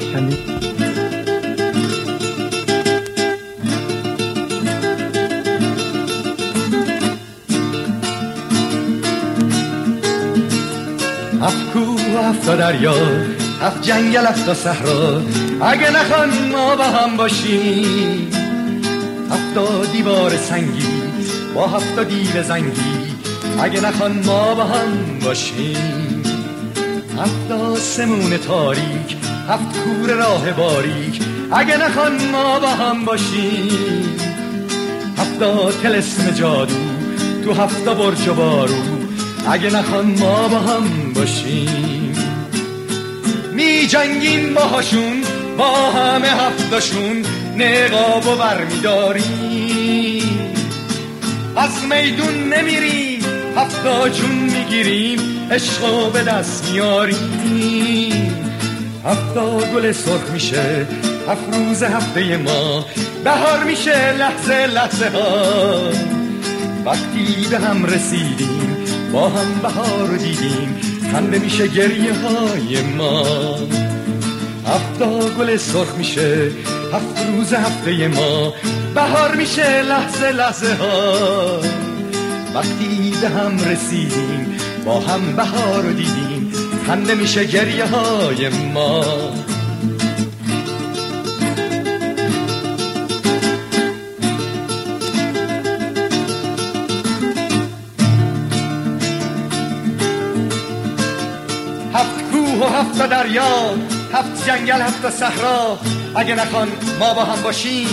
هفت کوه هفت دریا، هفت جنگل هفت صحرا، اگه نخوان ما با هم باشیم. هفت دیوار سنگی با هفت دیو زنگی، اگه نخوان ما با هم باشیم. هفت آسمون تاریک، هفت کوره راه باریک، اگه نخوان ما با هم باشیم. هفت طلسم جادو تو هفت برج و بارو، اگه نخوان ما با هم باشیم. می جنگیم باهاشون با همه هفتاشون، نقاب و بر می داریم. از میدون نمیریم، هفتا جون میگیریم، عشقو به دست میاریم. هفتا گل سرخ میشه هفت روز هفته ما، بهار میشه لحظه لحظه ها. وقتی به هم رسیدیم با هم بهار رو دیدیم، خنده میشه گریه های ما. هفتا گل سرخ میشه هفت روز هفته ما، بهار میشه لحظه لحظه ها. وقتی به هم رسیدیم با هم بهار رو دیدیم، خنده میشه گریه های ما. هفت کوه و هفت دریا، هفت جنگل هفت صحرا، اگه نخوان ما با هم باشیم.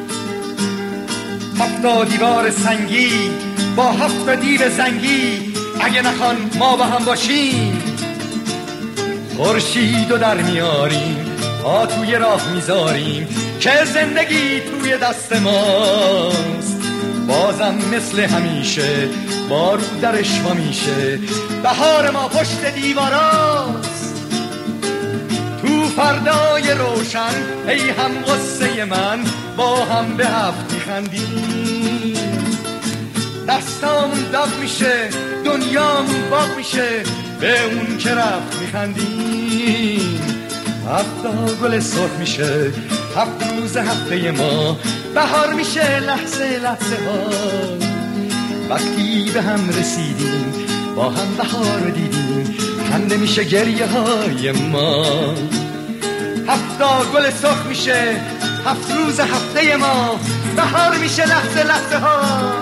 هفت دیوار سنگی با هفت دیو زنگی، اگه نخوان ما با هم باشیم. خورشید و در میاریم، پا توی راه میذاریم، که زندگی توی دست ماست. بازم مثل همیشه بارو درش ما میشه، بهار ما پشت دیواراست. تو فردای روشن ای هم قصه من، با هم به هفت میخندیم. دستامون داغ میشه، دنیامون باغ میشه، به اون که رفت میخندیم. هفت گل سرخ میشه هفت روز هفته ما، بهار میشه لحظه لحظه ها. وقتی به هم رسیدیم با هم بهار رو دیدیم، خنده میشه گریه های ما. هفت گل سرخ میشه هفت روز هفته ما، بهار میشه لحظه لحظه ها.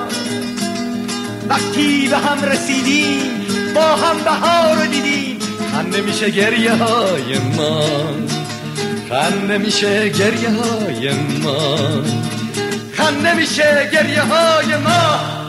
وقتی به هم رسیدیم با هم بهار رو دیدیم، خنده میشه گریه های ما. خنده میشه گریه های ما. خنده میشه گریه های ما.